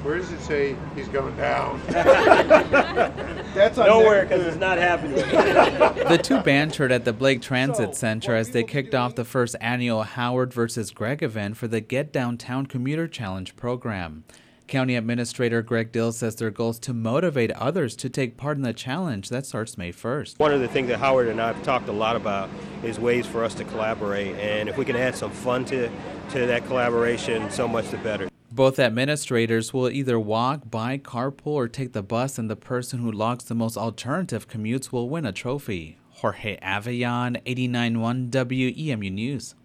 Where does it say he's going down? That's nowhere, because it's not happening. The two bantered at the Blake Transit Center as they kicked off the first annual Howard versus Gregg event for the Get Downtown Commuter Challenge program. County Administrator Greg Dill says their goal is to motivate others to take part in the challenge that starts May 1st. One of the things that Howard and I have talked a lot about is ways for us to collaborate, and if we can add some fun to that collaboration, so much the better. Both administrators will either walk, bike, carpool, or take the bus, and the person who logs the most alternative commutes will win a trophy. Jorge Avellán, 89.1 WEMU News.